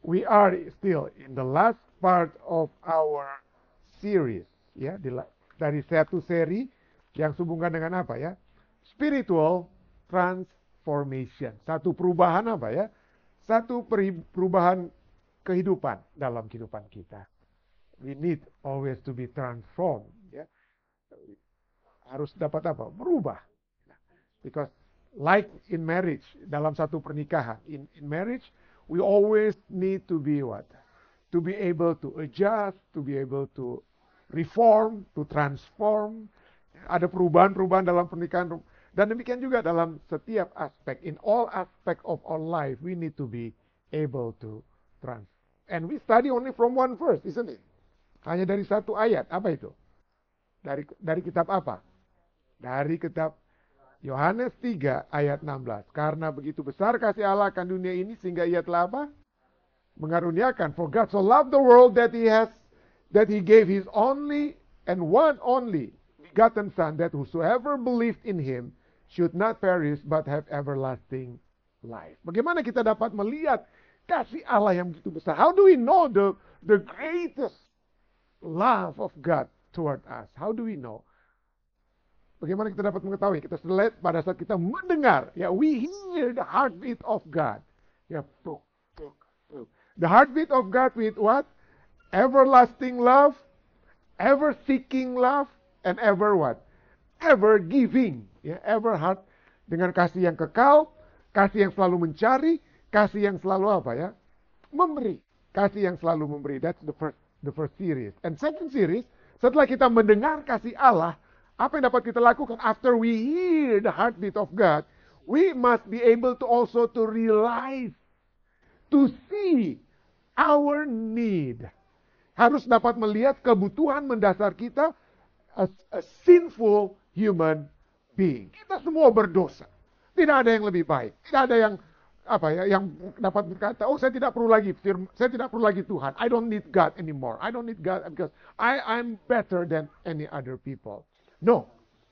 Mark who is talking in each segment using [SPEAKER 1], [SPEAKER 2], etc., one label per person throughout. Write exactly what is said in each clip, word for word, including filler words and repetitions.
[SPEAKER 1] we are still in the last part of our series, ya, di la- dari satu seri yang sehubungan dengan apa ya? Spiritual transformation. Satu perubahan apa ya? Satu peri- perubahan kehidupan dalam kehidupan kita. We need always to be transformed, ya. Harus dapat apa? Berubah. Because like in marriage, dalam satu pernikahan, in, in marriage, we always need to be what? To be able to adjust, to be able to reform, to transform. Ada perubahan-perubahan dalam pernikahan. Dan demikian juga dalam setiap aspek, in all aspect of our life, we need to be able to transform. And we study only from one verse, isn't it? Hanya dari satu ayat. Apa itu? Dari dari kitab apa? Dari kitab Yohanes tiga ayat enam belas. Karena begitu besar kasih Allah akan dunia ini sehingga ia telah apa? Mengaruniakan. For God so loved the world that he has that he gave his only and one only begotten son, that whosoever believed in him should not perish but have everlasting life. Bagaimana kita dapat melihat kasih Allah yang begitu besar? How do we know the the greatest love of God toward us? How do we know? Bagaimana kita dapat mengetahui? Kita lihat pada saat kita mendengar, ya, we hear the heartbeat of God. Ya, puk, puk, puk. The heartbeat of God with what? Everlasting love, ever seeking love, and ever what? Ever giving. Ya, ever heart dengan kasih yang kekal, kasih yang selalu mencari, kasih yang selalu apa ya? Memberi. Kasih yang selalu memberi. That's the first the first series. And second series, setelah kita mendengar kasih Allah, apa yang dapat kita lakukan after we hear the heartbeat of God? We must be able to also to realize, to see our need. Harus dapat melihat kebutuhan mendasar kita as a sinful human being. Kita semua berdosa. Tidak ada yang lebih baik. Tidak ada yang apa ya yang dapat berkata, oh saya tidak perlu lagi firman, saya tidak perlu lagi Tuhan. I don't need God anymore. I don't need God because I I'm better than any other people. No,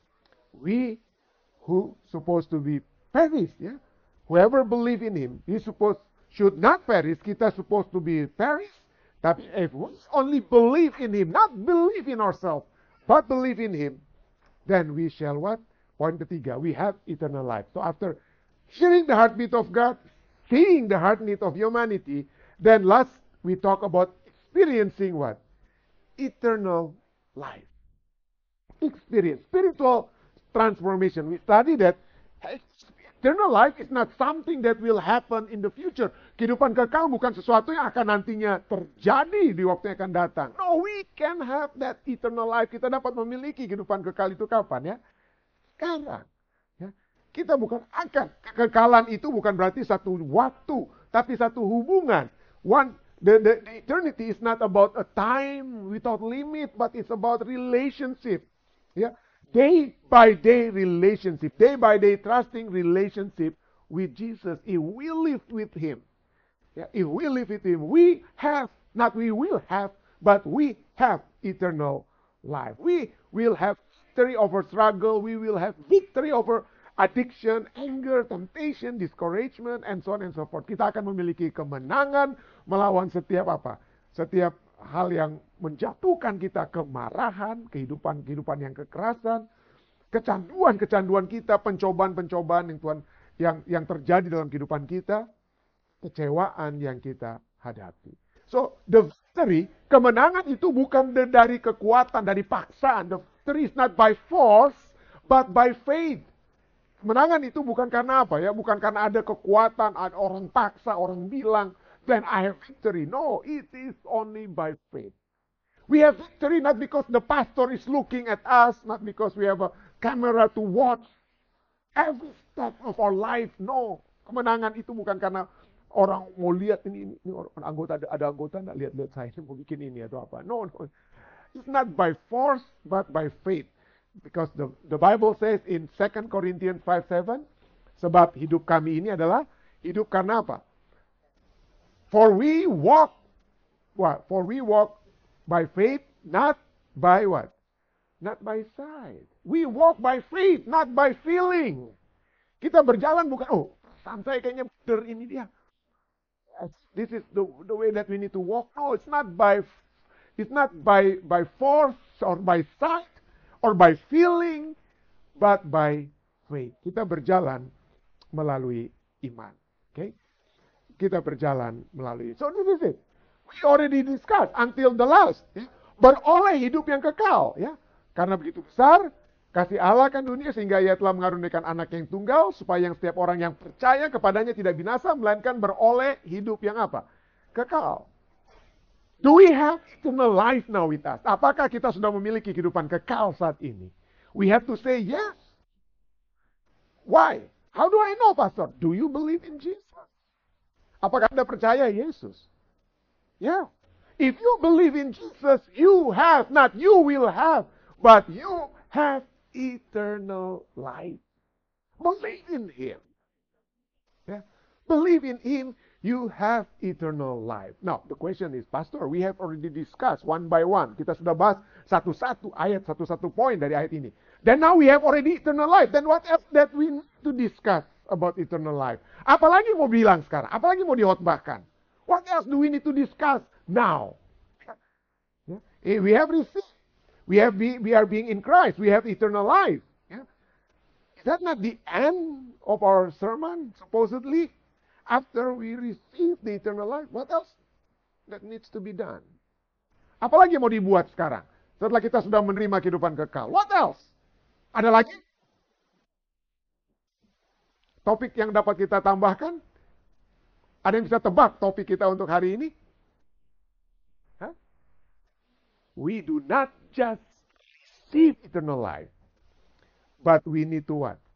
[SPEAKER 1] we who supposed to be perish, yeah, whoever believe in Him, he supposed should not perish. Kita supposed to be perish. Tapi if we only believe in Him, not believe in ourselves, but believe in Him, then we shall what? Point ketiga, we have eternal life. So after hearing the heartbeat of God, seeing the heartbeat of humanity, then last we talk about experiencing what? Eternal life. Experience, spiritual transformation. We study that eternal life is not something that will happen in the future. Kehidupan kekal bukan sesuatu yang akan nantinya terjadi di waktu yang akan datang. No, we can have that eternal life. Kita dapat memiliki kehidupan kekal itu kapan ya? Sekarang. Ya. Kita bukan akan. Kekekalan itu bukan berarti satu waktu, tapi satu hubungan. One, the, the, the eternity is not about a time without limit, but it's about relationship. Ya, day by day relationship, day by day trusting relationship with Jesus. If we live with Him, yeah, if we live with Him, we have, not we will have, but we have eternal life. We will have victory over struggle. We will have victory over addiction, anger, temptation, discouragement, and so on and so forth. Kita akan memiliki kemenangan melawan setiap apa? Setiap hal yang menjatuhkan kita, kemarahan, kehidupan-kehidupan yang kekerasan, kecanduan-kecanduan kita, pencobaan-pencobaan yang Tuhan yang yang terjadi dalam kehidupan kita, kecewaan yang kita hadapi. So, the victory, kemenangan itu bukan dari kekuatan, dari paksaan. The victory is not by force, but by faith. Kemenangan itu bukan karena apa ya? Bukan karena ada kekuatan, ada orang paksa, orang bilang, then I have victory. No, it is only by faith. We have victory not because the pastor is looking at us, not because we have a camera to watch every step of our life. No, kemenangan itu bukan karena orang mau lihat ini, ini, ini orang anggota ada, ada anggota nggak lihat-lihat saya ini mau bikin ini atau apa. No, no, it's not by force but by faith. Because the the Bible says in Second Corinthians five seven, sebab hidup kami ini adalah hidup karena apa? For we walk, what? For we walk by faith, not by what? Not by sight. We walk by faith, not by feeling. Kita berjalan bukan, oh, perasaan saya kayaknya bener ini dia. this is the, the way that we need to walk. No, it's not by it's not by by force or by sight or by feeling, but by faith. Kita berjalan melalui iman. Okay? Kita berjalan melalui. So this is it. We already discussed until the last. Ya. Beroleh hidup yang kekal. Ya. Karena begitu besar kasih Allah kan dunia sehingga Ia telah mengaruniakan anak yang tunggal supaya yang setiap orang yang percaya kepadanya tidak binasa melainkan beroleh hidup yang apa? Kekal. Do we have eternal life now with us? Apakah kita sudah memiliki kehidupan kekal saat ini? We have to say yes. Why? How do I know, Pastor? Do you believe in Jesus? Apakah Anda percaya Yesus? Yeah. If you believe in Jesus, you have, not you will have, but you have eternal life. Believe in Him. Yeah. Believe in Him, you have eternal life. Now, the question is, Pastor, we have already discussed one by one. Kita sudah bahas satu-satu ayat, satu-satu poin dari ayat ini. Then now we have already eternal life. Then what else that we need to discuss about eternal life? Apalagi mau bilang sekarang? Apalagi mau dihotbahkan? What else do we need to discuss now? Yeah. We have received. We have be, we are being in Christ. We have eternal life. Yeah? Is that not the end of our sermon, supposedly? After we receive the eternal life, what else that needs to be done? Apalagi mau dibuat sekarang? Setelah kita sudah menerima kehidupan kekal. What else? Ada lagi? Topik yang dapat kita tambahkan? Ada yang bisa tebak topik kita untuk hari ini? Huh? We do not just receive eternal life, but we need to what?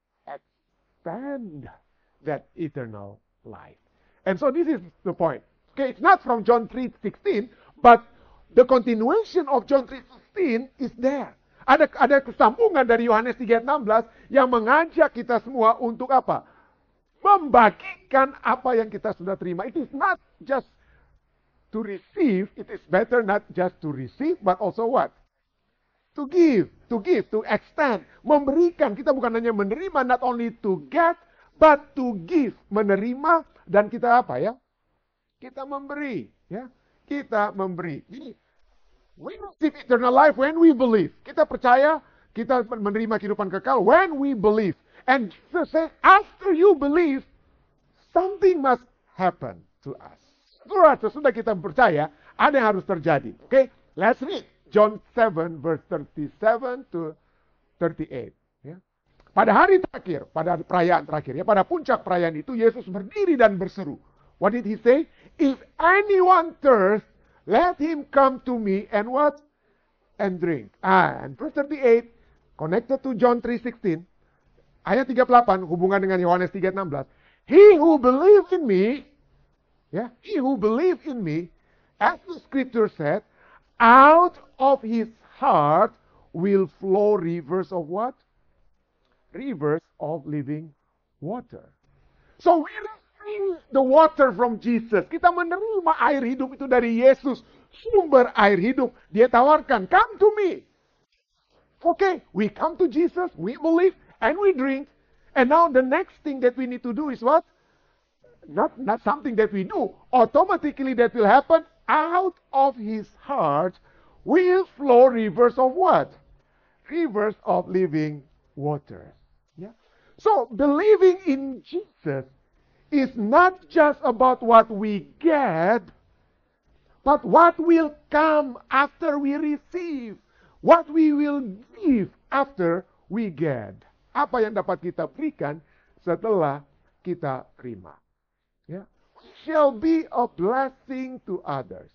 [SPEAKER 1] Expand that eternal life. And so this is the point. Okay, it's not from John three sixteen, but the continuation of John three sixteen is there. Ada ada kesambungan dari Yohanes tiga enam belas yang mengajak kita semua untuk apa? Membagikan apa yang kita sudah terima. It is not just to receive, it is better not just to receive, but also what? To give, to give, to extend, memberikan. Kita bukan hanya menerima, not only to get, but to give, menerima dan kita apa ya? Kita memberi, ya. Kita memberi. Jadi, we receive eternal life when we believe. Kita percaya, kita menerima kehidupan kekal when we believe. And Jesus says, after you believe, something must happen to us. Sesudah kita percaya, ada yang harus terjadi. Okay, let's read John seven verse thirty-seven to thirty-eight. Ya. Pada hari terakhir, pada perayaan terakhir, ya, pada puncak perayaan itu, Yesus berdiri dan berseru. What did He say? If anyone thirsts, let him come to me and what? And drink. Ah, and verse thirty-eight, connected to John three sixteen, ayat tiga puluh delapan, hubungan dengan Yohanes tiga enam belas. He who believes in me, yeah, he who believes in me, as the scripture said, out of his heart will flow rivers of what? Rivers of living water. So we receive the water from Jesus. Kita menerima air hidup itu dari Yesus. Sumber air hidup. Dia tawarkan, come to me. Okay, we come to Jesus, we believe, and we drink. And now the next thing that we need to do is what? Not, not something that we do. Automatically that will happen. Out of his heart will flow rivers of what? Rivers of living water. Yeah. So believing in Jesus is not just about what we get, but what will come after we receive. What we will give after we get. Apa yang dapat kita berikan setelah kita terima. Yeah. We shall be a blessing to others.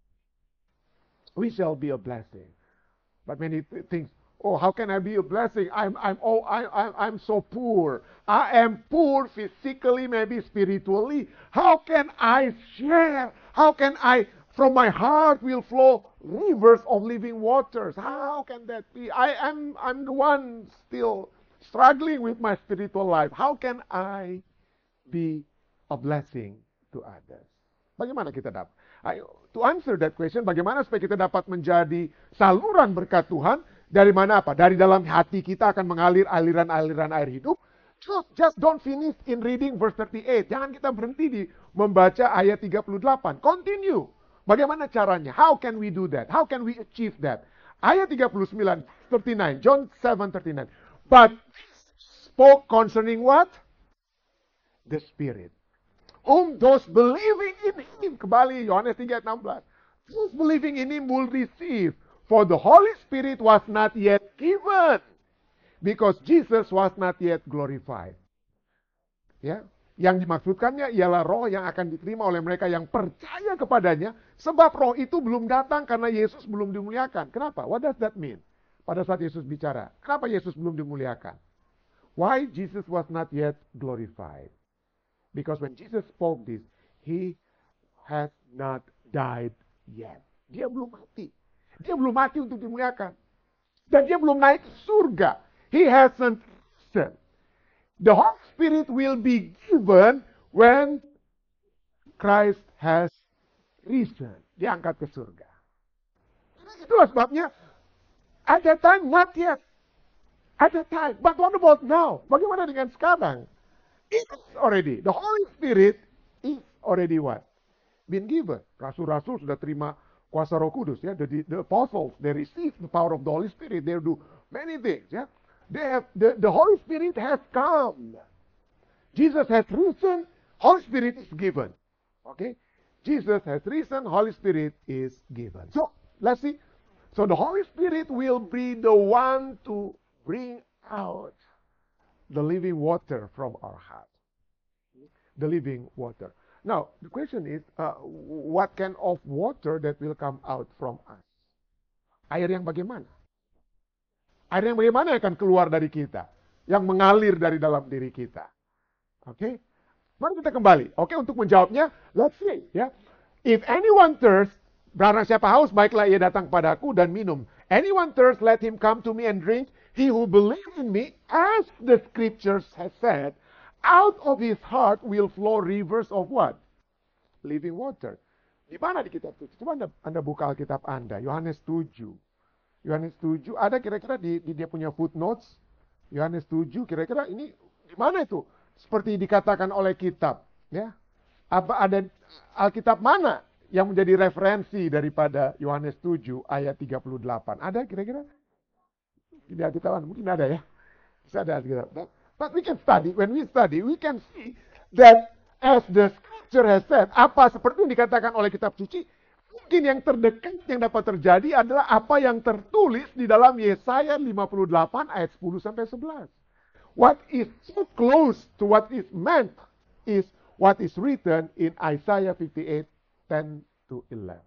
[SPEAKER 1] We shall be a blessing. But many th- things, oh, how can I be a blessing? I'm I'm oh I I'm I'm so poor. I am poor physically, maybe spiritually. How can I share? How can I, from my heart will flow rivers of living waters? How can that be? I am I'm the one still struggling with my spiritual life. How can I be a blessing to others? Bagaimana kita dapat? To answer that question, bagaimana supaya kita dapat menjadi saluran berkat Tuhan? Dari mana apa? Dari dalam hati kita akan mengalir aliran-aliran air hidup. Just don't finish in reading verse thirty-eight. Jangan kita berhenti di membaca ayat tiga puluh delapan. Continue. Bagaimana caranya? How can we do that? How can we achieve that? Ayat tiga puluh sembilan, thirty-nine, John seven thirty-nine. But spoke concerning what? The Spirit. Whom those believing in Him. Kembali Yohanes tiga enam belas. Those believing in Him will receive. For the Holy Spirit was not yet given. Because Jesus was not yet glorified. Ya, yang dimaksudkannya ialah roh yang akan diterima oleh mereka yang percaya kepadanya, sebab roh itu belum datang karena Yesus belum dimuliakan. Kenapa? What does that mean? Pada saat Yesus bicara, kenapa Yesus belum dimuliakan? Why Jesus was not yet glorified? Because when Jesus spoke this, He has not died yet. Dia belum mati. Dia belum mati untuk dimuliakan. Dan dia belum naik ke surga. He hasn't risen. The Holy Spirit will be given when Christ has risen. Diangkat ke surga. Itulah sebabnya, at that time, not yet. At that time. But what about now? Bagaimana dengan sekarang? It's already. The Holy Spirit is already what? Been given. Rasul-rasul sudah terima kuasa Roh Kudus, ya. The, the apostles, they receive the power of the Holy Spirit. They do many things, ya. They have, the, the Holy Spirit has come. Jesus has risen, Holy Spirit is given. Okay? Jesus has risen, Holy Spirit is given. So, let's see. So the Holy Spirit will be the one to bring out the living water from our heart. The living water. Now, the question is, uh, what kind of water that will come out from us? Air yang bagaimana? Air yang bagaimana yang akan keluar dari kita? Yang mengalir dari dalam diri kita. Oke? Okay? Mari kita kembali. Oke, okay, untuk menjawabnya, let's see. Ya. If anyone thirst, barang siapa haus, baiklah ia datang kepadaku dan minum. Anyone thirst, let him come to me and drink. He who believes in me, as the scriptures have said, out of his heart will flow rivers of what? Living water. Di mana di kitab suci? Coba anda, anda buka Alkitab Anda, Yohanes tujuh. Yohanes tujuh, ada kira-kira di, di dia punya footnotes. Yohanes tujuh, kira-kira ini di mana itu? Seperti dikatakan oleh kitab. Ya. Apa ada Alkitab mana yang menjadi referensi daripada Yohanes tujuh ayat tiga puluh delapan? Ada kira-kira? Di Alkitab mungkin ada ya. Bisa ada Alkitab. But we can study. When we study, we can see that as the scripture has said, apa seperti yang dikatakan oleh kitab suci, mungkin yang terdekat yang dapat terjadi adalah apa yang tertulis di dalam Yesaya lima puluh delapan ayat sepuluh sampai sebelas. What is so close to what is meant is what is written in Isaiah fifty-eight, ten to eleven.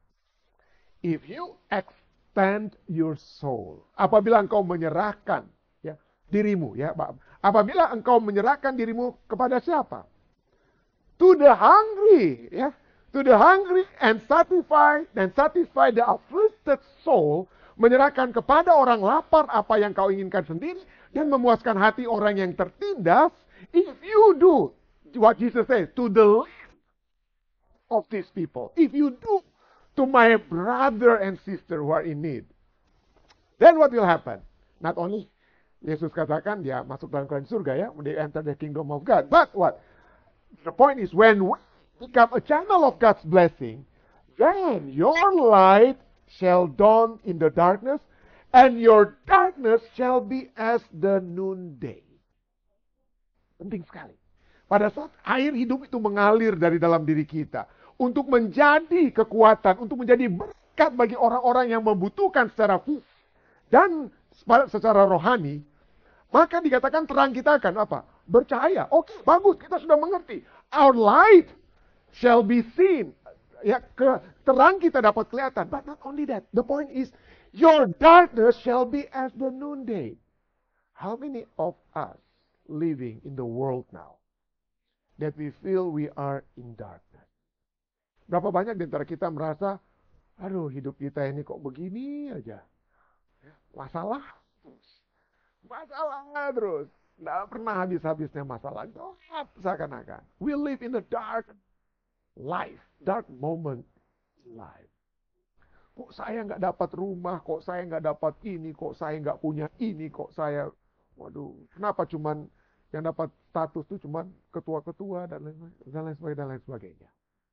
[SPEAKER 1] If you extend your soul, apabila engkau menyerahkan ya, dirimu, ya, apabila engkau menyerahkan dirimu kepada siapa? To the hungry, ya. To the hungry and satisfy and satisfy the afflicted soul, menyerahkan kepada orang lapar apa yang kau inginkan sendiri dan memuaskan hati orang yang tertindas. If you do what Jesus says, to the least of these people, if you do to my brother and sister who are in need, then what will happen? Not only Yesus katakan dia masuk dalam kerajaan surga, ya, they enter the kingdom of God, but what? The point is, when we become a channel of God's blessing, then your light shall dawn in the darkness, and your darkness shall be as the noonday. Penting sekali. Pada saat air hidup itu mengalir dari dalam diri kita, untuk menjadi kekuatan, untuk menjadi berkat bagi orang-orang yang membutuhkan secara fisik dan secara rohani, maka dikatakan terang kita akan apa? Bercahaya. Oke, bagus, kita sudah mengerti. Our light shall be seen. Ya, ke, terang kita dapat kelihatan. But not only that. The point is, your darkness shall be as the noonday. How many of us living in the world now that we feel we are in darkness? Berapa banyak di antara kita merasa, aduh, hidup kita ini kok begini aja. Masalah terus. Masalah terus. Tidak pernah habis-habisnya masalah. Gelap seakan-akan. We live in the dark life, dark moment in life. Kok saya nggak dapat rumah, kok saya nggak dapat ini, kok saya nggak punya ini, kok saya, waduh, kenapa cuman Yang dapat status itu cuma ketua-ketua dan lain dan lain sebagainya dan lain sebagainya.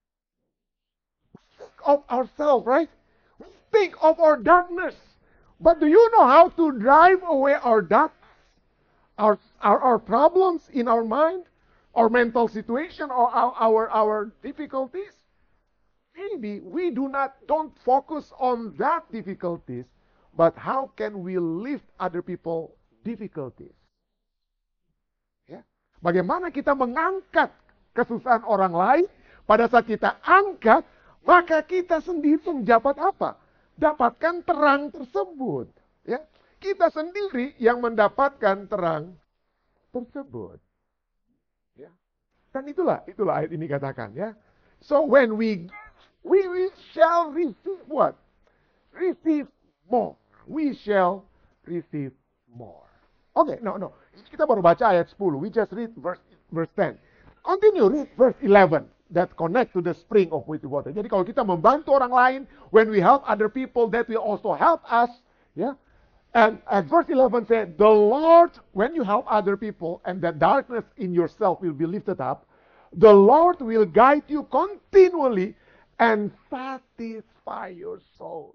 [SPEAKER 1] Think of ourselves, right? We think of our darkness. But do you know how to drive away our darkness? Our, our, our problems in our mind, our mental situation, or our, our, our difficulties? Maybe we do not, don't focus on that difficulties, but how can we lift other people difficulties? Ya. Bagaimana kita mengangkat kesusahan orang lain, pada saat kita angkat, maka kita sendiri menjabat apa? Dapatkan terang tersebut. Ya. Kita sendiri yang mendapatkan terang tersebut. Ya. Dan itulah, itulah ayat ini katakan ya. So when we we, we shall receive what? Receive more. We shall receive more. Oke, okay, no, no. Kita baru baca ayat sepuluh. We just read verse verse ten. Continue read verse eleven. That connect to the spring of living water. Jadi kalau kita membantu orang lain, when we help other people, that will also help us. Ya. And at verse eleven said, the Lord, when you help other people, and the darkness in yourself will be lifted up, the Lord will guide you continually and satisfy your soul.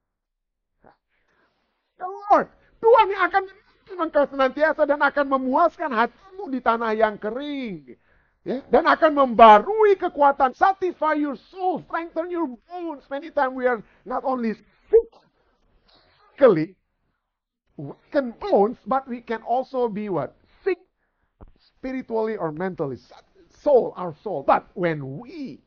[SPEAKER 1] The Lord, Tuhan yang akan menuntun engkau senantiasa dan akan memuaskan hatimu di tanah yang kering. Ya, dan akan membarui kekuatan, satisfy your soul, strengthen your bones. Many times we are not only sick physically, weakened bones, but we can also be what? Sick spiritually or mentally. Soul, our soul. But when we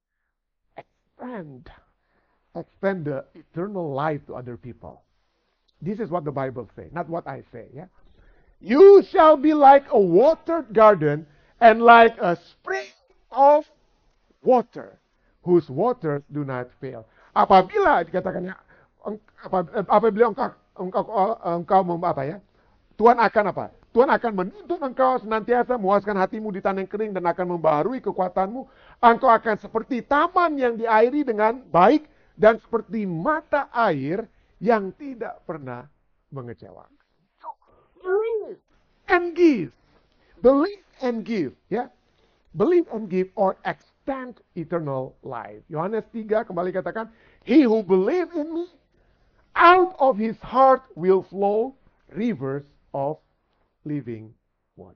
[SPEAKER 1] expand, expand the eternal life to other people, this is what the Bible says, not what I say. Yeah, you shall be like a watered garden and like a spring of water, whose waters do not fail. Apabila dikatakannya, apabila engkau engkau engkau apa ya? Tuhan akan apa? Tuhan akan menuntun engkau senantiasa memuaskan hatimu di tanah yang kering dan akan membaharui kekuatanmu. Engkau akan seperti taman yang diairi dengan baik dan seperti mata air yang tidak pernah mengecewakan. So, believe and give. Believe and give, ya. Believe and give or extend eternal life. Yohanes tiga kembali katakan, he who believe in me, out of his heart will flow rivers of living water.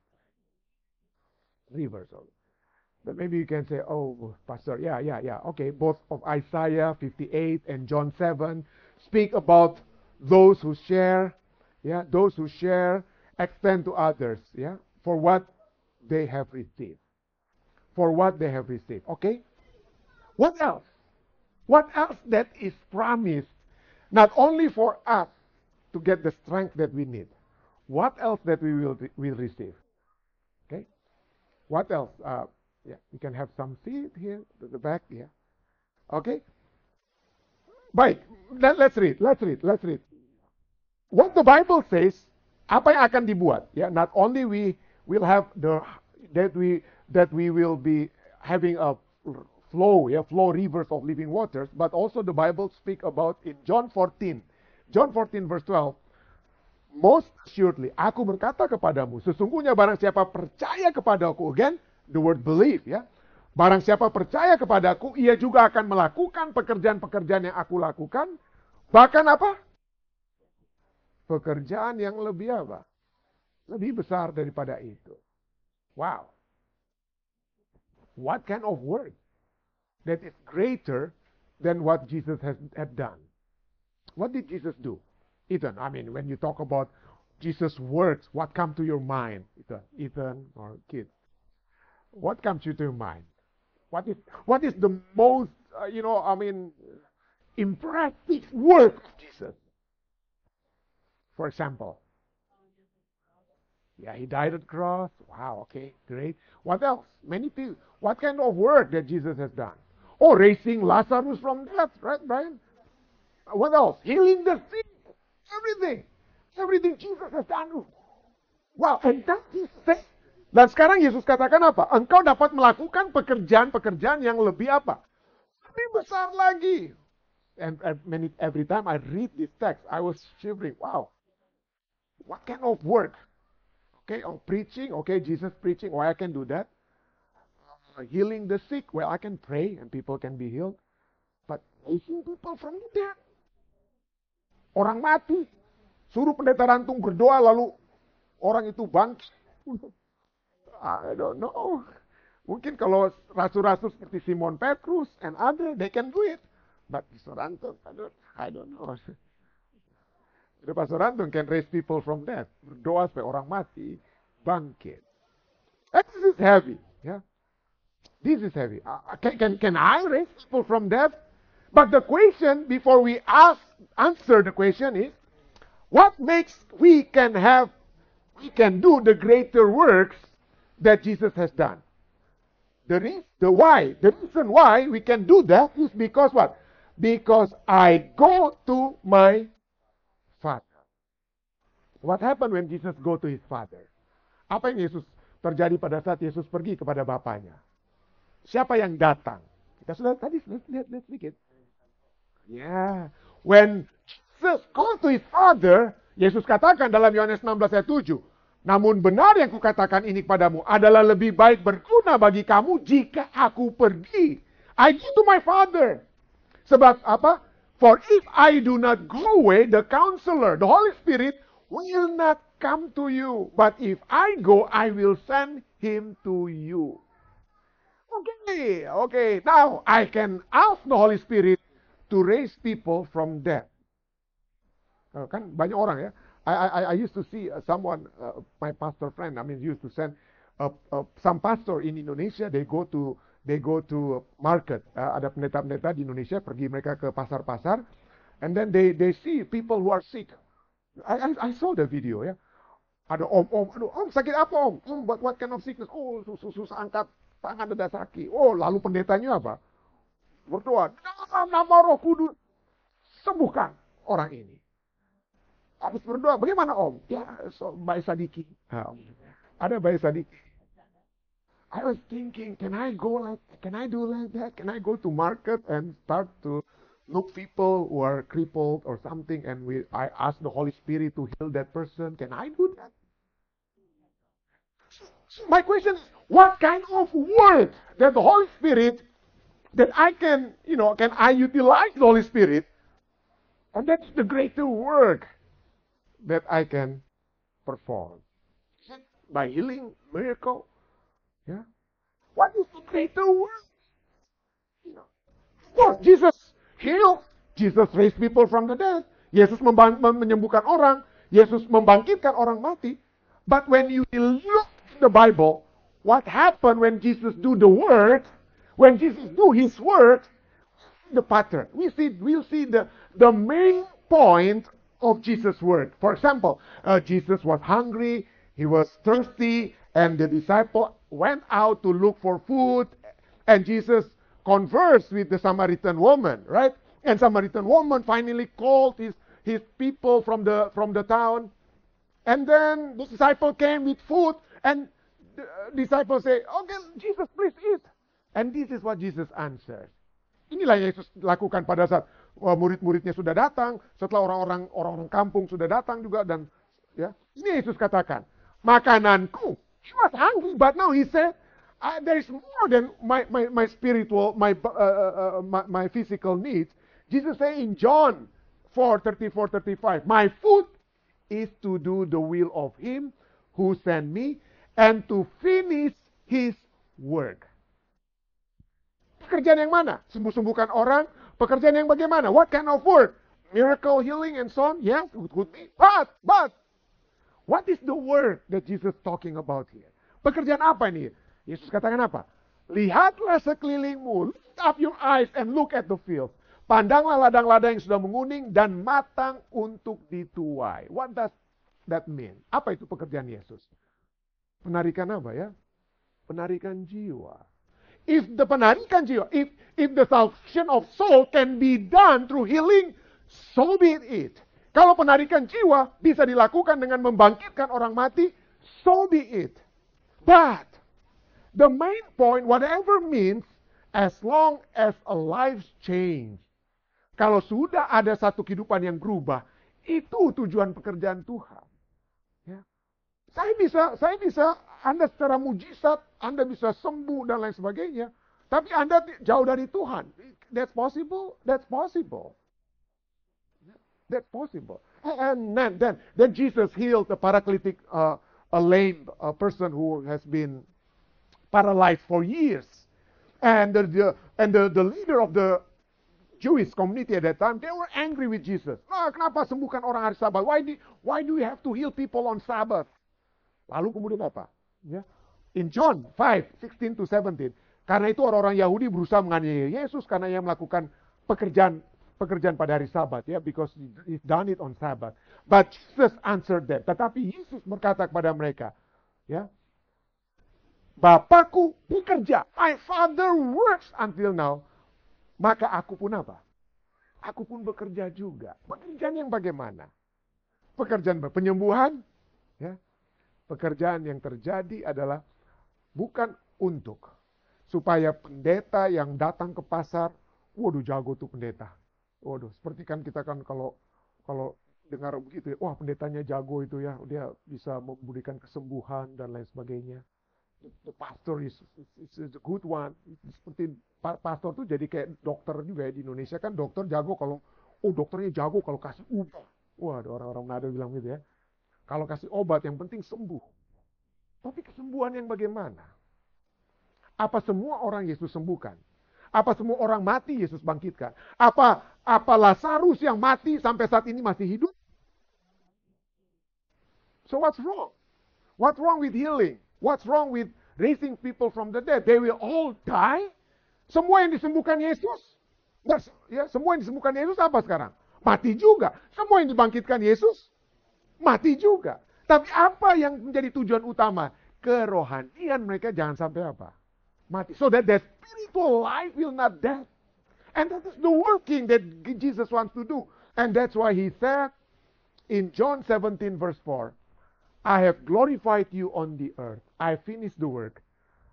[SPEAKER 1] Rivers of. But maybe you can say, oh, Pastor, yeah, yeah, yeah. Okay, both of Isaiah fifty-eight and John seven speak about those who share, yeah, those who share, extend to others, yeah, for what they have received. For what they have received. Okay? What else? What else that is promised, not only for us to get the strength that we need. What else that we will, will receive? Okay? What else? Uh, yeah, we can have some seed here, at the back, yeah. Okay? Baik, Let, let's read, let's read, let's read. What the Bible says, apa yang akan dibuat? Ya, not only we will have the that we that we will be having a flow, yeah, flow rivers of living waters, but also the Bible speak about in John fourteen, John fourteen verse twelve. Most assuredly, aku berkata kepadamu, sesungguhnya barang siapa percaya kepadaku, again, the word believe, ya. Barang siapa percaya kepadaku, ia juga akan melakukan pekerjaan-pekerjaan yang aku lakukan. Bahkan apa? Pekerjaan yang lebih apa? Lebih besar daripada itu. Wow. What kind of work that is greater than what Jesus has had done? What did Jesus do? Ethan, I mean, when you talk about Jesus' works, what comes to your mind? Ethan, Ethan or kids? What comes to your mind? What is what is the most, uh, you know, I mean, impressive work of Jesus? For example, yeah, he died at the cross. Wow, okay, great. What else? Many things. What kind of work that Jesus has done? Oh, raising Lazarus from death, right, Brian? What else? Healing the sick. Everything. Everything Jesus has done. Wow, and that is said. Dan sekarang Yesus katakan apa? Engkau dapat melakukan pekerjaan-pekerjaan yang lebih apa? Lebih besar lagi. And, and many, every time I read this text, I was shivering. Wow. What kind of work? Okay, oh, preaching, okay, Jesus preaching, well, I can do that. Uh, healing the sick, well, I can pray and people can be healed. But raising people from the dead. Orang mati, suruh pendeta rantung berdoa lalu orang itu bangkit. I don't know. Mungkin kalau rasul-rasul seperti Simon Petrus and other, they can do it. But Pastor Anton, I don't, I don't know. The Pastor Anton can raise people from death. Berdoa supaya orang mati bangkit. And this is heavy. Yeah, this is heavy. Uh, can, can, can I raise people from death? But the question, before we ask, answer the question is, what makes we can have, we can do the greater works that Jesus has done? The reason, the why, the reason why we can do that is because what? Because I go to my Father. What happened when Jesus go to his Father? Apa yang Yesus terjadi pada saat Yesus pergi kepada Bapaknya? Siapa yang datang? Kita sudah tadi lihat lihat sedikit. Yeah, when Jesus go to his Father, Yesus katakan dalam Yohanes enam belas ayat tujuh, namun benar yang kukatakan ini kepadamu adalah lebih baik berguna bagi kamu jika aku pergi. I go to my Father. Sebab apa? For if I do not go away, the Counselor, the Holy Spirit, will not come to you. But if I go, I will send him to you. Okay, okay. Now I can ask the Holy Spirit to raise people from death. Uh, kan banyak orang ya. I I I used to see uh, someone, uh, my pastor friend. I mean, used to send uh, uh, some pastor in Indonesia. They go to they go to market. Uh, ada pendeta-pendeta di Indonesia pergi mereka ke pasar-pasar, and then they they see people who are sick. I I, I saw the video ya. Ada om om, aduh om sakit apa om? Om what what kind of sickness? Oh susah susah angkat tangan ada sakit. Oh lalu pendetanya apa? Berdoa dalam nama Roh Kudus sembuhkan orang ini. Habis berdoa, bagaimana om? Ya, so, Baik Sadiki. Ah, ada Baik Sadiki. I was thinking, can I go like, can I do like that? Can I go to market and start to look people who are crippled or something, and we, I ask the Holy Spirit to heal that person? Can I do that? So my question is, what kind of word that the Holy Spirit that I can, you know, can I utilize the Holy Spirit? And that's the greater work that I can perform. By healing, miracle. Yeah. What is the greater work? You know, of course, Jesus healed. Jesus raised people from the dead. Yesus menyembuhkan orang. Yesus membangkitkan orang mati. But when you look at the Bible, what happened when Jesus do the work? When Jesus do his work, the pattern. We see, we'll see the, the main point of Jesus' work. For example, uh, Jesus was hungry, he was thirsty, and the disciple went out to look for food, and Jesus conversed with the Samaritan woman, right? And Samaritan woman finally called his, his people from the, from the town, and then the disciple came with food, and the disciple say, okay, Jesus, please eat. And this is what Jesus answered. Inilah yang Yesus lakukan pada saat uh, murid-muridnya sudah datang, setelah orang-orang orang-orang kampung sudah datang juga, dan ya, ini Yesus katakan, makananku. He was hungry, but now he said, uh, there is more than my my my spiritual, my uh, uh, my, my physical needs. Jesus say in John four thirty-four thirty-five, my food is to do the will of him who sent me and to finish his work. Pekerjaan yang mana? Sembuh-sembuhkan orang. Pekerjaan yang bagaimana? What kind of work? Miracle, healing, and so on? Yes, it could be. But, but, what is the work that Jesus talking about here? Pekerjaan apa ini? Yesus katakan apa? Lihatlah sekelilingmu. Lift up your eyes and look at the field. Pandanglah ladang-ladang yang sudah menguning dan matang untuk dituai. What does that mean? Apa itu pekerjaan Yesus? Penarikan apa ya? Penarikan jiwa. If the penarikan jiwa, if if the salvation of soul can be done through healing, so be it. Kalau penarikan jiwa bisa dilakukan dengan membangkitkan orang mati, so be it. But the main point, whatever means, as long as a life change. Kalau sudah ada satu kehidupan yang berubah, itu tujuan pekerjaan Tuhan. Ya. Saya bisa, saya bisa, Anda secara mujizat, Anda bisa sembuh dan lain sebagainya. Tapi Anda jauh dari Tuhan. That's possible, that's possible. That's possible. And then, then, then Jesus healed a paralytic, uh, a lame uh, person who has been paralyzed for years. And the, the and the, the leader of the Jewish community at that time, they were angry with Jesus. Nah, kenapa sembuhkan orang hari Sabat? Why do, why do you have to heal people on Sabbath? Lalu kemudian apa? Ya. In John five, sixteen to seventeen. Karena itu orang-orang Yahudi berusaha menganiaya Yesus karena ia melakukan pekerjaan pekerjaan pada hari Sabat, ya, because he done it on Sabbath. But Jesus answered them. Tetapi Yesus berkata kepada mereka, ya, Bapakku bekerja, my Father works until now, maka aku pun apa? Aku pun bekerja juga. Pekerjaan yang bagaimana? Pekerjaan penyembuhan, ya. Pekerjaan yang terjadi adalah bukan untuk supaya pendeta yang datang ke pasar, waduh jago tuh pendeta. Waduh, seperti kan kita kan kalau kalau dengar begitu ya, wah pendetanya jago itu ya, dia bisa memberikan kesembuhan dan lain sebagainya. The, the pastor is, is, is a good one. Seperti pastor tuh jadi kayak dokter juga ya di Indonesia kan, dokter jago kalau, oh dokternya jago kalau kasih obat. Wah, ada orang-orang Manado bilang gitu ya. Kalau kasih obat yang penting sembuh. Tapi kesembuhan yang bagaimana? Apa semua orang Yesus sembuhkan? Apa semua orang mati Yesus bangkitkan? Apa apa Lazarus yang mati sampai saat ini masih hidup? So what's wrong? What's wrong with healing? What's wrong with raising people from the dead? They will all die? Semua yang disembuhkan Yesus? Ya, semua yang disembuhkan Yesus apa sekarang? Mati juga. Semua yang dibangkitkan Yesus? Mati juga. Tapi apa yang menjadi tujuan utama? Kerohanian mereka jangan sampai apa? Mati. So that their spiritual life will not die. And that is the working that Jesus wants to do. And that's why he said in John seventeen verse four, I have glorified you on the earth. I finished the work.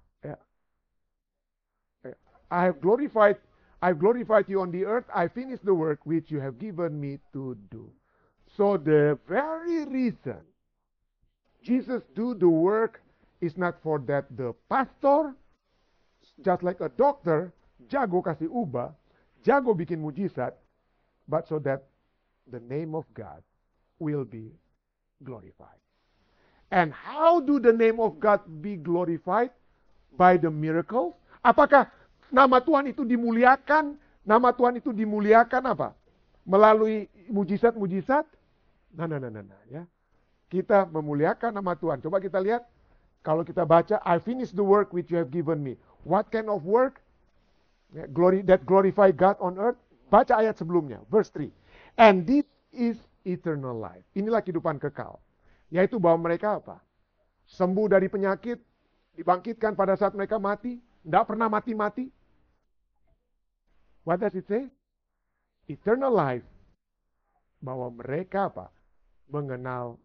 [SPEAKER 1] I have glorified I have glorified you on the earth. I finished the work which you have given me to do. So the very reason Jesus do the work is not for that the pastor, just like a doctor, jago kasih ubah, jago bikin mujizat, but so that the name of God will be glorified. And how do the name of God be glorified? By the miracles. Apakah nama Tuhan itu dimuliakan? Nama Tuhan itu dimuliakan apa? Melalui mujizat-mujizat? Nah, nah, nah, nah, nah, ya. Kita memuliakan nama Tuhan. Coba kita lihat. Kalau kita baca, I finished the work which you have given me. What kind of work? Glory that glorify God on earth. Baca ayat sebelumnya, verse three. And this is eternal life. Inilah kehidupan kekal. Yaitu bahwa mereka apa? Sembuh dari penyakit, dibangkitkan pada saat mereka mati, tidak pernah mati-mati. What does it say? Eternal life. Bahwa mereka apa? Mengenal.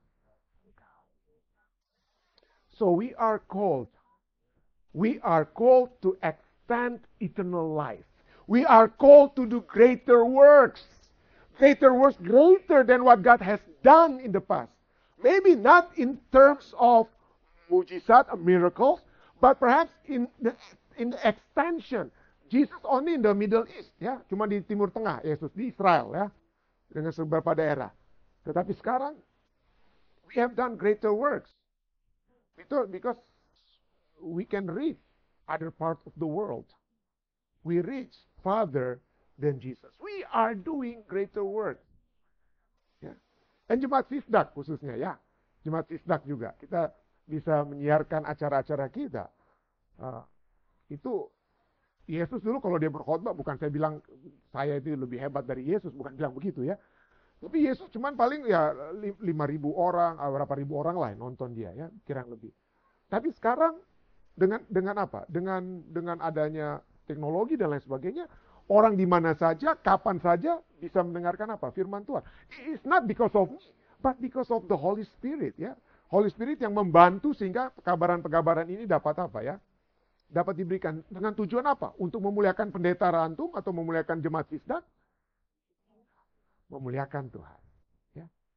[SPEAKER 1] So we are called, we are called to extend eternal life. We are called to do greater works. Greater works, greater than what God has done in the past. Maybe not in terms of mujizat, miracles, but perhaps in the, in the extension. Jesus only in the Middle East, ya, cuma di Timur Tengah, Yesus di Israel, ya, dengan beberapa daerah. Tetapi sekarang, we have done greater works. Because, because we can reach other parts of the world. We reach farther than Jesus. We are doing greater work. Ya. Dan Jemaat Fisdak khususnya ya. Jemaat Fisdak juga. Kita bisa menyiarkan acara-acara kita. Uh, itu Yesus dulu kalau dia berkhotbah, bukan saya bilang saya itu lebih hebat dari Yesus. Bukan bilang begitu ya. Tapi Yesus cuman paling ya lima ribu orang, berapa ribu orang lah nonton dia ya, kira lebih. Tapi sekarang dengan dengan apa? Dengan dengan adanya teknologi dan lain sebagainya, orang di mana saja, kapan saja bisa mendengarkan apa? Firman Tuhan. It's not because of me, but because of the Holy Spirit ya. Holy Spirit yang membantu sehingga pekabaran-pekabaran ini dapat apa ya? Dapat diberikan dengan tujuan apa? Untuk memuliakan pendeta rantum atau memuliakan jemaat Fisdak? Memuliakan Tuhan. Ya.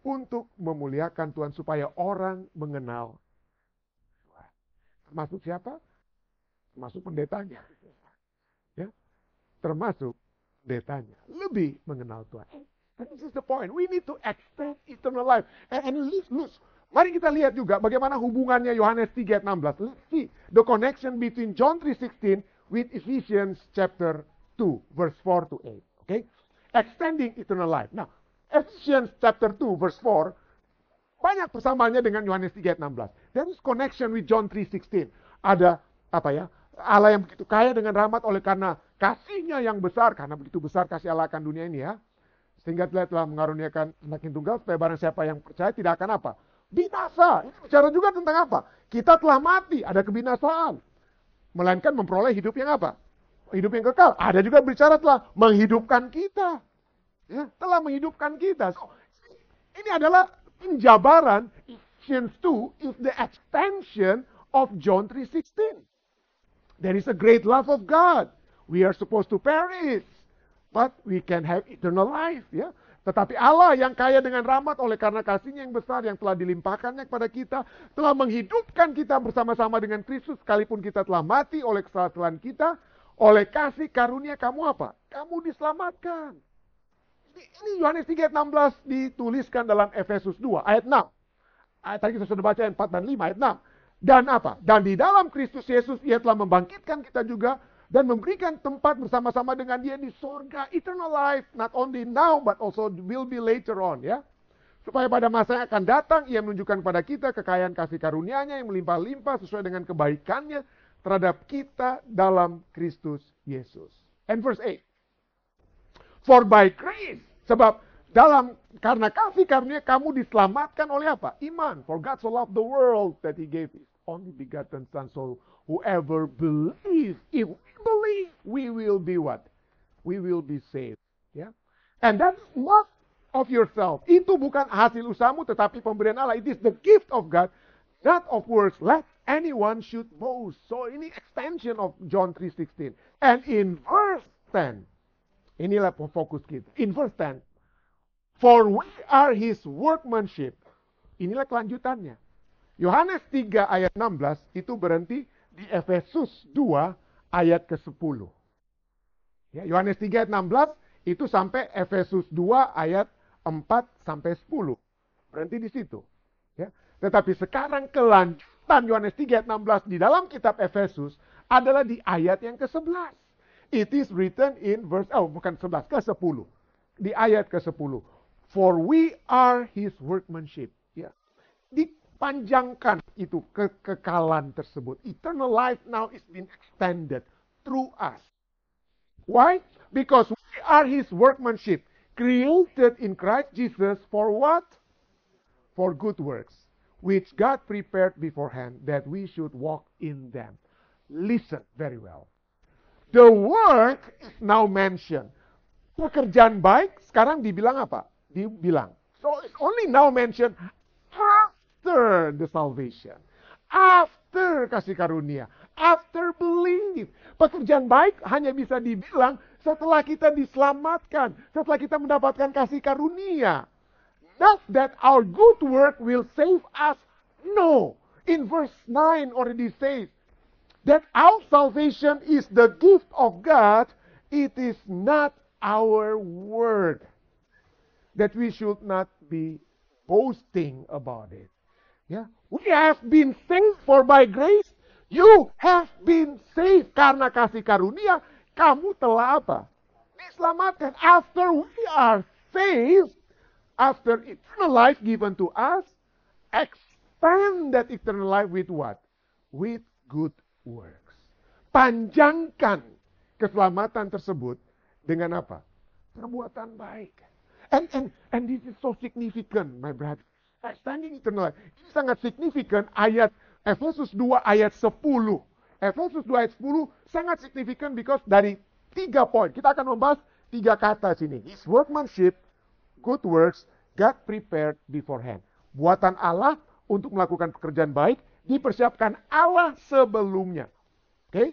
[SPEAKER 1] untuk memuliakan Tuhan supaya orang mengenal Tuhan. Termasuk siapa? Termasuk pendetanya. Ya, termasuk pendetanya. Lebih mengenal Tuhan. And this is the point. We need to extend eternal life. And, and look, mari kita lihat juga bagaimana hubungannya Yohanes tiga ayat enam belas. Let's see the connection between John three sixteen with Ephesians chapter two verse four to eight. Okay? Extending eternal life. Now, Ephesians chapter two verse four banyak persamaannya dengan Yohanes tiga ayat enam belas. There is connection with John three sixteen. Ada apa ya? Allah yang begitu kaya dengan rahmat oleh karena kasihnya yang besar, karena begitu besar kasih Allah akan dunia ini ya. Sehingga telah, telah mengaruniakan anak yang tunggal supaya barang siapa yang percaya tidak akan apa? Binasa. Ini bicara juga tentang apa? Kita telah mati, ada kebinasaan. Melainkan memperoleh hidup yang apa? Hidup yang kekal. Ada juga bicara telah menghidupkan kita. Ya, telah menghidupkan kita. So, ini adalah penjabaran. Ephesians two is the extension of John three sixteen. There is a great love of God. We are supposed to perish, but we can have eternal life. Ya, tetapi Allah yang kaya dengan rahmat oleh karena kasihnya yang besar yang telah dilimpahkannya kepada kita, telah menghidupkan kita bersama-sama dengan Kristus, sekalipun kita telah mati oleh kesalahan kita, oleh kasih karunia kamu apa? Kamu diselamatkan. Ini Yohanes tiga ayat enam belas dituliskan dalam Efesus dua ayat enam. Ayat tadi kita sudah baca ayat empat dan lima, ayat enam. Dan apa? Dan di dalam Kristus Yesus ia telah membangkitkan kita juga dan memberikan tempat bersama-sama dengan dia di surga, eternal life, not only now but also will be later on, ya. Supaya pada masa yang akan datang ia menunjukkan kepada kita kekayaan kasih karunia-Nya yang melimpah-limpah sesuai dengan kebaikan-Nya terhadap kita dalam Kristus Yesus. And verse eight. For by grace, sebab dalam karena kasih karunia kamu diselamatkan oleh apa? Iman. For God so loved the world that He gave His only begotten Son, so whoever believes, if we believe, we will be what? We will be saved. Yeah? And that's not of yourself. Itu bukan hasil usahamu, tetapi pemberian Allah. It is the gift of God, not of works, lest anyone should boast. So ini extension of John three sixteen. And in verse ten, inilah fokus kita. In verse ten, for we are His workmanship. Inilah kelanjutannya. Yohanes tiga ayat enam belas itu berhenti di Efesus dua ayat ke sepuluh. Ya, Yohanes tiga ayat enam belas itu sampai Efesus dua ayat empat sampai sepuluh. Berhenti di situ. Ya. Tetapi sekarang kelanjutan Yohanes tiga ayat enam belas di dalam kitab Efesus adalah di ayat yang ke sebelas. It is written in verse, oh bukan sebelas, ke sepuluh. Di ayat ke sepuluh. For we are His workmanship. Ya. Dipanjangkan itu kekekalan tersebut. Eternal life now is being extended through us. Why? Because we are His workmanship, created in Christ Jesus for what? For good works, which God prepared beforehand that we should walk in them. Listen very well. The work is now mentioned. Pekerjaan baik sekarang dibilang apa? Dibilang. So it's only now mentioned after the salvation. After kasih karunia. After belief. Pekerjaan baik hanya bisa dibilang setelah kita diselamatkan. Setelah kita mendapatkan kasih karunia. Not that our good work will save us. No. In verse nine already says that our salvation is the gift of God. It is not our word. That we should not be boasting about it. Yeah. We have been saved for by grace. You have been saved. Karena kasih karunia, kamu telah apa? Diselamatkan. After we are saved, after eternal life given to us, expand that eternal life with what? With good works. Panjangkan keselamatan tersebut dengan apa? Perbuatan baik. And and and this is so significant, my brother. Extending eternal life. Ini sangat signifikan ayat Efesus dua ayat sepuluh. Efesus dua ayat sepuluh sangat signifikan because dari tiga poin. Kita akan membahas tiga kata sini. His workmanship, good works, God prepared beforehand. Buatan Allah untuk melakukan pekerjaan baik dipersiapkan Allah sebelumnya. Oke? Okay?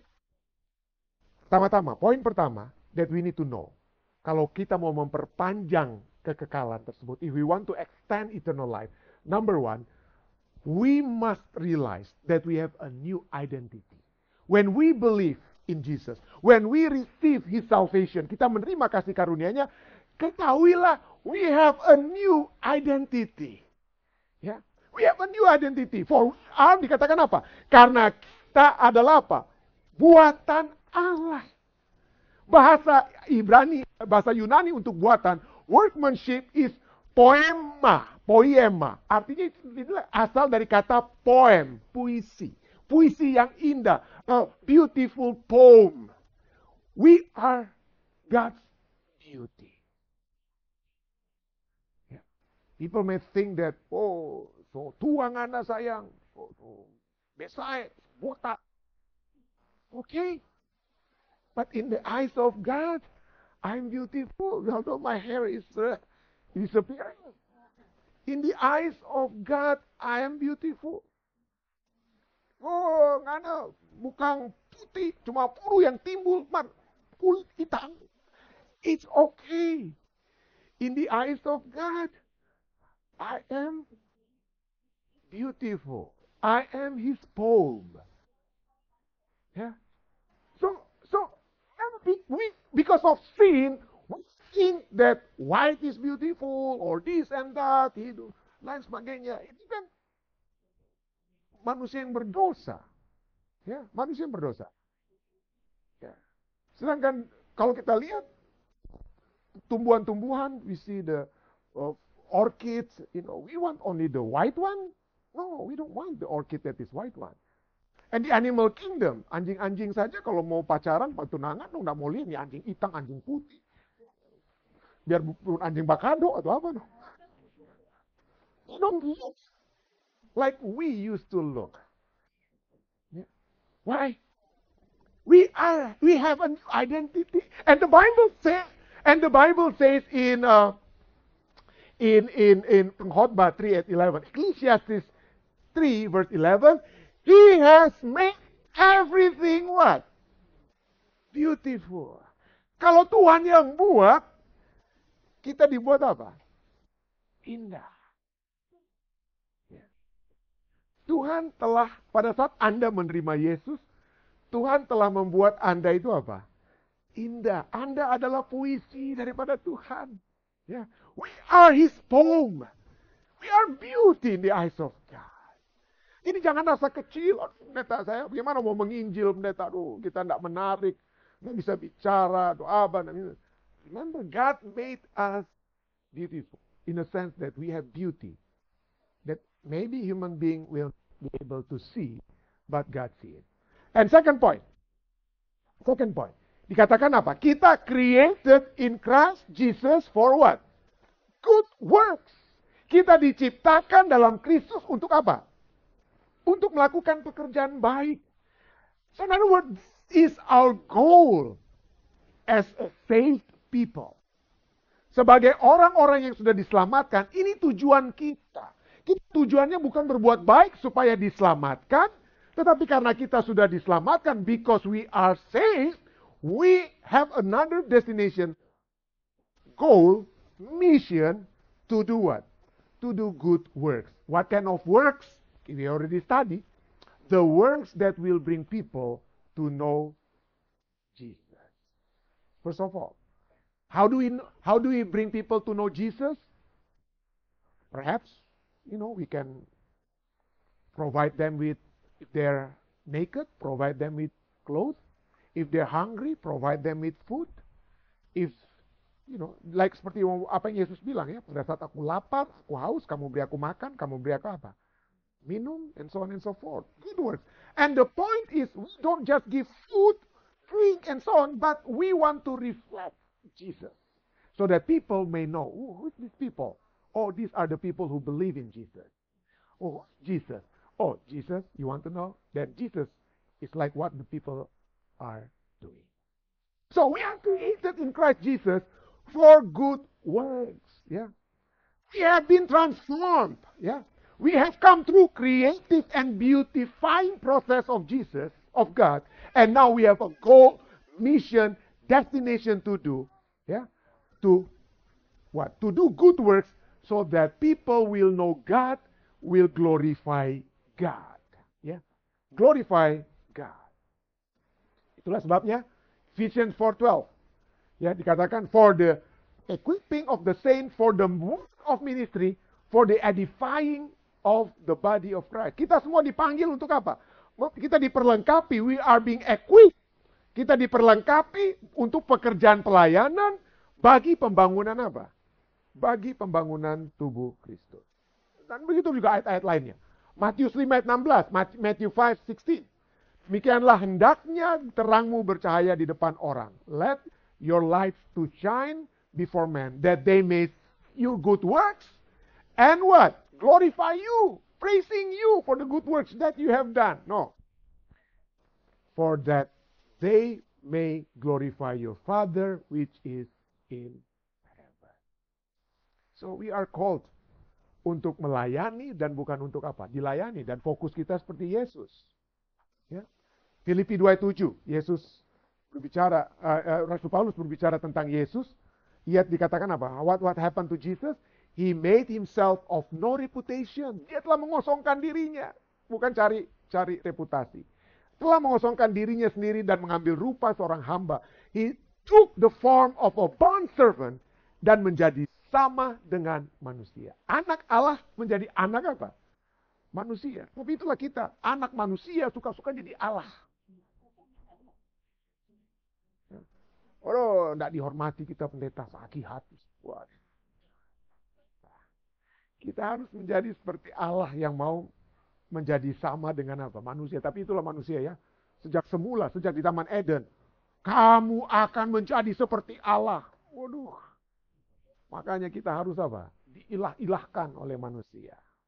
[SPEAKER 1] Pertama-tama, poin pertama that we need to know. Kalau kita mau memperpanjang kekekalan tersebut, if we want to extend eternal life, number one, we must realize that we have a new identity. When we believe in Jesus, when we receive His salvation, kita menerima kasih karunia-Nya, ketahuilah, we have a new identity. Ya, we have a new identity. For we are, dikatakan apa? Karena kita adalah apa? Buatan Allah. Bahasa Ibrani, bahasa Yunani untuk buatan, workmanship is poema, poema. Artinya itu asal dari kata poem, puisi. Puisi yang indah, a beautiful poem. We are God's beauty. Yeah. People may think that, oh, so tuang anak sayang, oh, so, besar, botak. Okay. But in the eyes of God, I'm beautiful, although my hair is uh, disappearing. In the eyes of God, I am beautiful. Oh, ngana, bukan putih, cuma puru yang timbul, man, kulit hitam. It's okay. In the eyes of God, I am beautiful. I am His poem. Yeah. So, so. We, because of sin, we think that white is beautiful, or this and that, itu, lain sebagainya. Itu kan manusia yang berdosa. Ya, manusia yang berdosa. Ya. Sedangkan kalau kita lihat tumbuhan-tumbuhan, we see the uh, orchids, you know, we want only the white one. No, we don't want the orchid that is white one. And the animal kingdom, anjing-anjing saja kalau mau pacaran, tunangan, no, nggak mau lihat nih anjing hitam, anjing putih. Biar bukan anjing bakado atau apa. No. They don't look like we used to look. Yeah. Why? We are, we have an identity. And the Bible says, and the Bible says in uh, in in in Pengkhotbah three at eleven, Ecclesiastes three verse eleven, He has made everything what? Beautiful. Kalau Tuhan yang buat, kita dibuat apa? Indah. Ya. Tuhan telah, pada saat Anda menerima Yesus, Tuhan telah membuat Anda itu apa? Indah. Anda adalah puisi daripada Tuhan. Ya. We are His poem. We are beauty in the eyes of God. Ini jangan rasa kecil, oh, pendeta saya, bagaimana mau menginjil pendeta, aduh, kita tidak menarik, nggak bisa bicara, atau apa. Remember, God made us beautiful, in a sense that we have beauty, that maybe human being will be able to see, but God see it. And second point, second point, dikatakan apa? Kita created in Christ Jesus for what? Good works. Kita diciptakan dalam Kristus untuk apa? Untuk melakukan pekerjaan baik. So in other words, this is our goal as a saved people. Sebagai orang-orang yang sudah diselamatkan, ini tujuan kita. Kita tujuannya bukan berbuat baik supaya diselamatkan, tetapi karena kita sudah diselamatkan, because we are saved, we have another destination, goal, mission, to do what? To do good works. What kind of works? We already studied the works that will bring people to know Jesus. First of all, how do we how do we bring people to know Jesus? Perhaps, you know, we can provide them with, if they're naked, provide them with clothes. If they're hungry, provide them with food. If, you know, like seperti apa yang Yesus bilang ya, pada saat aku lapar, aku haus, kamu beri aku makan, kamu beri aku apa? Minum, and so on and so forth. Good works. And the point is, we don't just give food, drink, and so on, but we want to reflect Jesus. So that people may know, oh, who is these people? Oh, these are the people who believe in Jesus. Oh, Jesus. Oh, Jesus, you want to know? Then Jesus is like what the people are doing. So we are created in Christ Jesus for good works. Yeah. We have been transformed. Yeah. We have come through creative and beautifying process of Jesus, of God, and now we have a goal, mission, destination to do, yeah, to what? To do good works so that people will know God, will glorify God. Ya, glorify God. Itulah sebabnya Ephesians four twelve. Ya, dikatakan for the equipping of the saints, for the work of ministry, for the edifying of the body of Christ. Kita semua dipanggil untuk apa? Kita diperlengkapi, we are being equipped. Kita diperlengkapi untuk pekerjaan pelayanan bagi pembangunan apa? Bagi pembangunan tubuh Kristus. Dan begitu juga ayat-ayat lainnya. Matius lima ayat enam belas, Matthew five sixteen. Demikianlah hendaknya terangmu bercahaya di depan orang. Let your light to shine before men, that they may see your good works and what? Glorify you, praising you for the good works that you have done. No. For that they may glorify your Father which is in heaven. So we are called untuk melayani dan bukan untuk apa? Dilayani, dan fokus kita seperti Yesus. Ya. Filipi dua ayat tujuh, Yesus berbicara, uh, uh, Rasul Paulus berbicara tentang Yesus. Ia dikatakan apa? What what happened to Jesus? He made himself of no reputation. Dia telah mengosongkan dirinya, bukan cari cari reputasi. Telah mengosongkan dirinya sendiri dan mengambil rupa seorang hamba. He took the form of a bond servant dan menjadi sama dengan manusia. Anak Allah menjadi anak apa? Manusia. Tapi itulah kita, anak manusia suka-suka jadi Allah. Oh, tidak dihormati kita pendeta, sakit hati. Waduh. Kita harus menjadi seperti Allah yang mau menjadi sama dengan apa? Manusia. Tapi itulah manusia ya. Sejak semula, sejak di Taman Eden. Kamu akan menjadi seperti Allah. Waduh. Makanya kita harus apa? Diilah-ilahkan oleh manusia.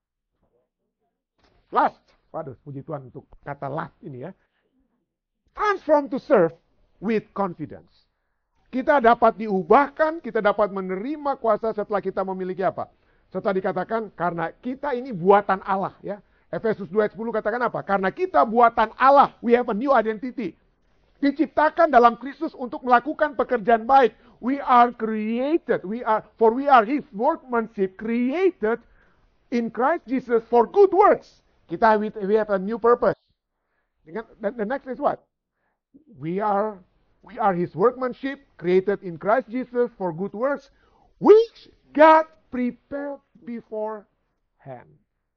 [SPEAKER 1] Last. Waduh, puji Tuhan untuk kata last ini ya. Transform to serve with confidence. Kita dapat diubahkan, kita dapat menerima kuasa setelah kita memiliki apa? Setelah dikatakan, karena kita ini buatan Allah. Ya. Efesus dua ayat sepuluh katakan apa? Karena kita buatan Allah, we have a new identity. Diciptakan dalam Kristus untuk melakukan pekerjaan baik. We are created, we are, for we are His workmanship, created in Christ Jesus for good works. Kita, we have a new purpose. The next is what? We are We are His workmanship, created in Christ Jesus for good works, which God prepared beforehand.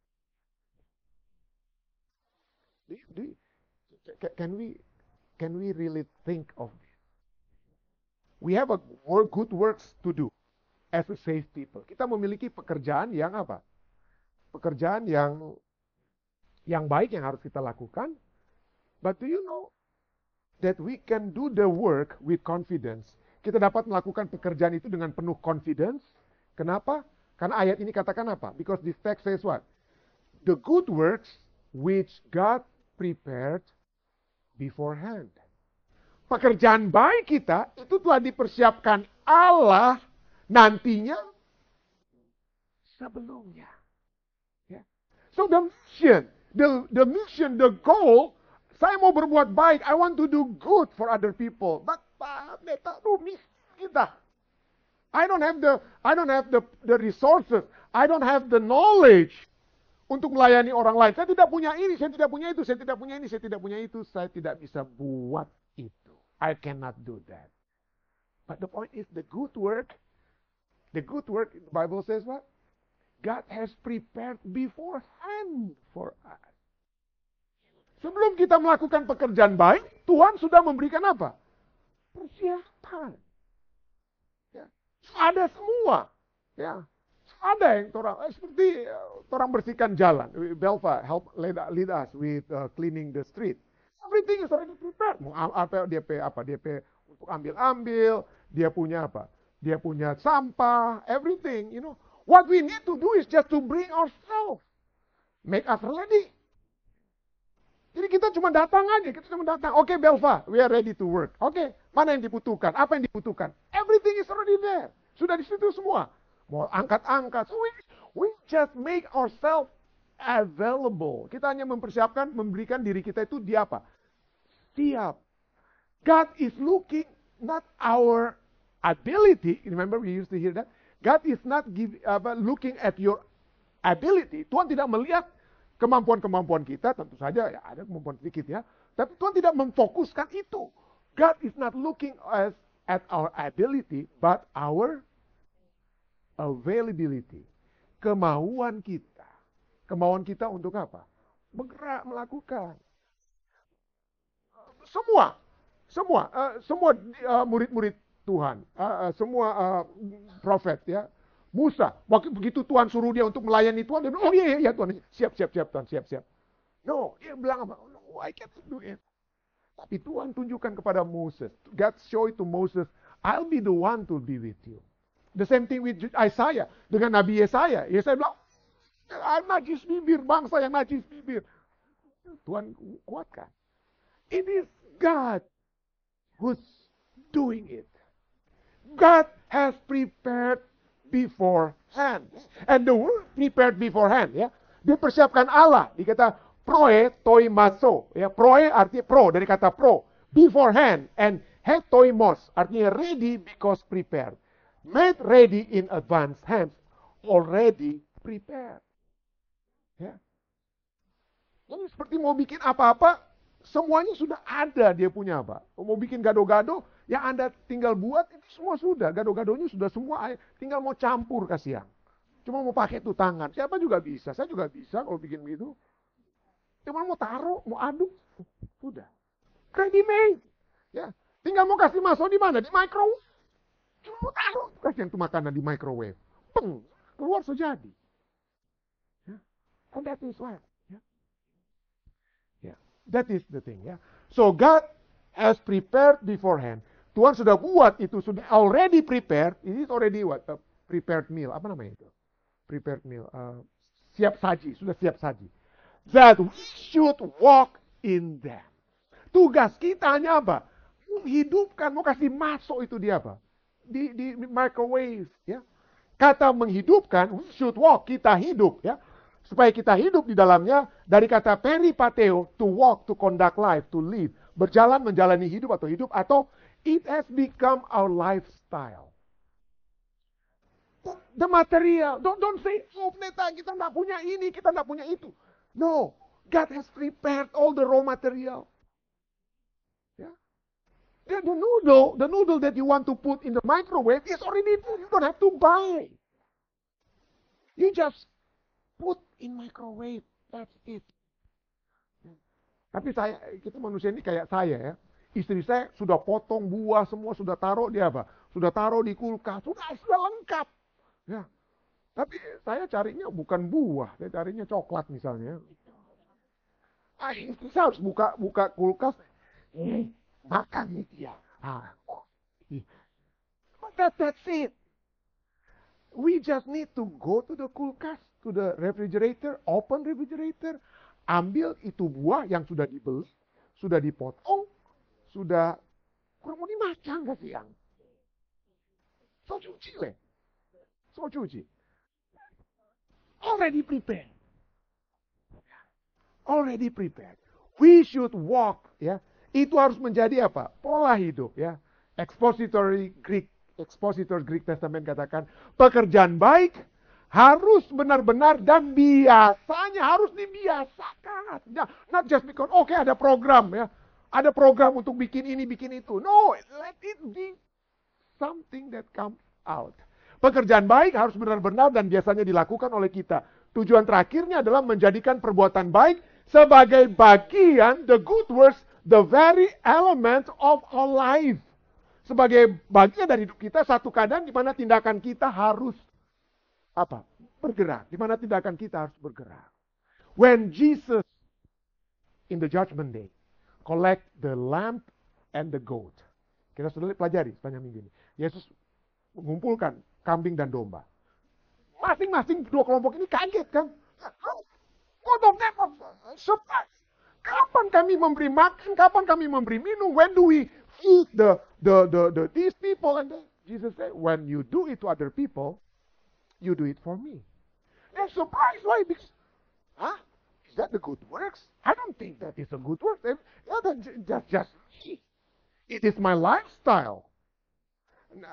[SPEAKER 1] Do you, do you, can we can we really think of this? We have a work, good works to do as a saved people. Kita memiliki pekerjaan yang apa? Pekerjaan yang yang baik yang harus kita lakukan. But do you know that we can do the work with confidence. Kita dapat melakukan pekerjaan itu dengan penuh confidence. Kenapa? Karena ayat ini katakan apa? Because this text says what? The good works which God prepared beforehand. Pekerjaan baik kita itu telah dipersiapkan Allah nantinya sebelumnya. Yeah. So the mission, the the mission, the goal, saya mau berbuat baik. I want to do good for other people. But beta tuh miss kita. I don't have the I don't have the the resources. I don't have the knowledge untuk melayani orang lain. Saya tidak punya ini, saya tidak punya itu, saya tidak punya ini, saya tidak punya itu. Saya tidak bisa buat itu. I cannot do that. But the point is the good work, the good work, the Bible says what? God has prepared beforehand for us. Sebelum kita melakukan pekerjaan baik, Tuhan sudah memberikan apa? Persiapan. Ya. Ada semua. Ya. Ada yang orang, eh, seperti orang bersihkan jalan. Belva help lead, lead us with uh, cleaning the street. Everything is already prepared. Mau apa dia pe apa dia pe untuk ambil-ambil, dia punya apa? Dia punya sampah, everything, you know. What we need to do is just to bring ourselves. Make us ready. Jadi kita cuma datang aja, kita cuma datang. Oke, okay, Belva, we are ready to work. Oke, okay, mana yang dibutuhkan? Apa yang dibutuhkan? Everything is already there. Sudah di situ semua. Mau angkat-angkat. So we, we just make ourselves available. Kita hanya mempersiapkan, memberikan diri kita itu di apa? Siap. God is looking not our ability. Remember we used to hear that? God is not give, uh, looking at your ability. Tuhan tidak melihat kemampuan-kemampuan kita, tentu saja ya ada kemampuan sedikit ya. Tapi Tuhan tidak memfokuskan itu. God is not looking as, at our ability, but our availability. Kemauan kita. Kemauan kita untuk apa? Bergerak, melakukan. Semua, semua, uh, semua uh, murid-murid Tuhan, uh, uh, semua uh, profet ya, Musa, waktu begitu Tuhan suruh dia untuk melayani Tuhan, dia bilang, oh iya iya, iya Tuhan, siap siap siap Tuhan, siap siap. No, dia bilang apa? No, I can't do it. Tapi Tuhan tunjukkan kepada Moses, God show it to Moses, I'll be the one to be with you. The same thing with Isaiah, dengan Nabi Yesaya. Yesaya bilang, I'm najis bibir, bangsa yang najis bibir. Tuhan kuatkan. It is God who's doing it. God has prepared beforehand. And the word prepared beforehand, ya, dipersiapkan Allah. Dikata proe toimaso, ya, proe artinya pro, dari kata pro, beforehand, and hetoimos artinya ready because prepared. Made ready in advance, hence already prepared. Ya. Jadi seperti mau bikin apa-apa, semuanya sudah ada dia punya apa. Mau bikin gado-gado, yang Anda tinggal buat itu semua sudah. Gado-gadonya sudah semua, tinggal mau campur kasih yang. Cuma mau pakai tuh tangan. Siapa juga bisa, saya juga bisa kalau bikin begitu. Cuma mau taruh, mau aduk, sudah. Ready made. Ya, tinggal mau kasih masuk di mana? Di microwave. Cuma mau taruh, kasih yang tuh makanan di microwave. Peng, keluar sejadi. Ya. And that is why. That is the thing, ya. So God has prepared beforehand. Tuhan sudah buat itu, sudah already prepared. It is already what? A prepared meal. Apa namanya itu? Prepared meal. Uh, siap saji, sudah siap saji. That we should walk in them. Tugas kita hanya apa? Menghidupkan, mau kasih masuk itu di apa? Di, di microwave, ya. Kata menghidupkan, we should walk, kita hidup, ya. Supaya kita hidup di dalamnya, dari kata peripateo, to walk, to conduct life, to live. Berjalan, menjalani hidup atau hidup, atau it has become our lifestyle. The material. Don't, don't say, oh pendeta, kita nggak punya ini, kita nggak punya itu. No, God has prepared all the raw material. Yeah. The, the noodle, the noodle that you want to put in the microwave is already there. You don't have to buy. You just put in microwave, that's it. Tapi saya, kita manusia ini kayak saya ya. Istri saya sudah potong buah semua, sudah taruh di apa? Sudah taruh di kulkas, sudah sudah lengkap. Ya. Tapi saya carinya bukan buah, saya carinya coklat misalnya. Ah, istri saya harus buka buka kulkas, eh, makan nih dia. Ah, oh. But that, that's it. We just need to go to the kulkas, to the refrigerator, open refrigerator, ambil itu buah yang sudah dibeli, sudah dipotong, sudah kurang mau dimakan kasih yang. So cuci leh. So cuci. Already prepared. Already prepared. We should walk, ya. Itu harus menjadi apa? Pola hidup, ya. Expository Greek Expositor Greek Testament katakan, pekerjaan baik harus benar-benar dan biasanya harus dibiasakan. Not just because, oke okay, ada program ya. Ada program untuk bikin ini, bikin itu. No, let it be something that comes out. Pekerjaan baik harus benar-benar dan biasanya dilakukan oleh kita. Tujuan terakhirnya adalah menjadikan perbuatan baik sebagai bagian, the good works, the very element of our life. Sebagai bagian dari hidup kita, satu keadaan di mana tindakan kita harus apa? Bergerak. Di mana tindakan kita harus bergerak. When Jesus in the judgment day collect the lamb and the goat. Kita sudah pelajari sepanjang minggu ini. Yesus mengumpulkan kambing dan domba. Masing-masing dua kelompok ini kaget kan? Both of them surprise. Kapan kami memberi makan? Kapan kami memberi minum? When do we feed the the the, the these people? And then Jesus said, when you do it to other people, you do it for me. They're surprised. Why? Because, huh? Is that the good works? I don't think that is a good work. Yeah, that's just just it is my lifestyle.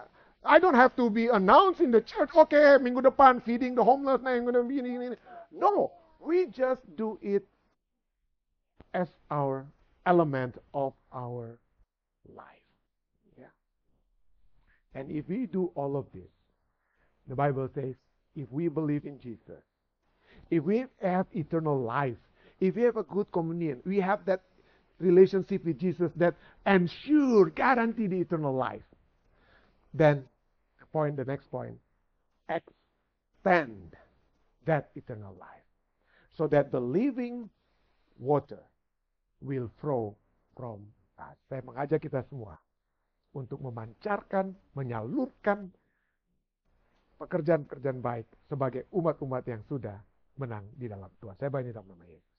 [SPEAKER 1] I don't have to be announced in the church. Okay, minggu depan feeding the homeless. Nah, minggu depan ini, ini. No, we just do it as our element of our life. Yeah. And if we do all of this, the Bible says, if we believe in Jesus, if we have eternal life, if we have a good communion, we have that relationship with Jesus that ensure, guarantee the eternal life, then the point, the next point, extend that eternal life so that the living water will flow from us. Saya mengajak kita semua untuk memancarkan, menyalurkan pekerjaan-pekerjaan baik sebagai umat-umat yang sudah menang di dalam Tuhan. Saya banyak dalam nama Yesus.